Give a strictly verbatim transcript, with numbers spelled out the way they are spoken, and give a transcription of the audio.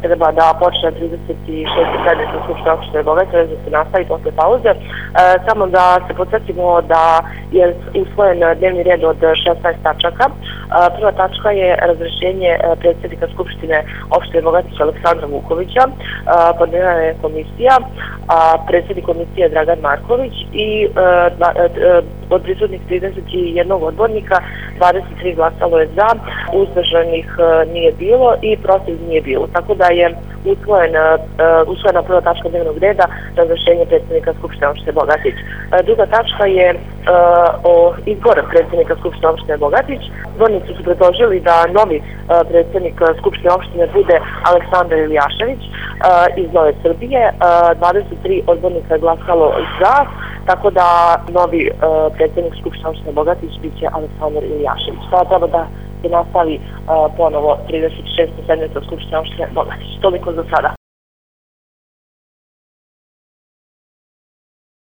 treba da počne trideset šesta sednica Skupštine opštine Bogatić, da se nastavi posle pauze. Samo da se podsjetimo da je usvojen dnevni red od šesnaest tačaka. Prva tačka je razrešenje predsjednika Skupštine opštine Bogatić Aleksandra Vukovića, podnijela je komisija, predsjednik komisije je Dragan Marković i od prisutnih trideset jedan odbornika dvadeset tri glasalo je za, uzdržanih nije bilo i protiv nije bilo. Tako da je usvojena, usvojena prva tačka dnevnog reda razrešenje predsjednika Skupštine opštine Bogatić. Druga tačka je o izboru predsjednika Skupštine opštine Bogatić. Odbornici su predložili da novi predsjednik Skupštine opštine bude Aleksandar Iljašević iz Nove Srbije. dvadeset tri odbornika je glasalo za, tako da novi predsjednik Skupštine opštine Bogatić biće Aleksandar Iljašević. Sada treba da se nastavi ponovo trideset šesta sednica Skupštine opštine Bogatić. Toliko za sada.